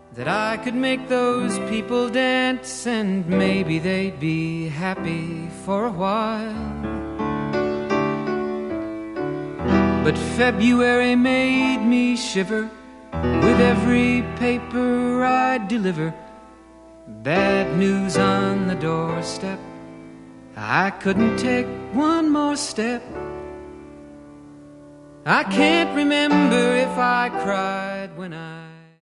that I could make those people dance, and maybe they'd be happy for a while. But February made me shiver with every paper I'd deliver. Bad news on the doorstep, I couldn't take one more step. I can't remember if I cried when I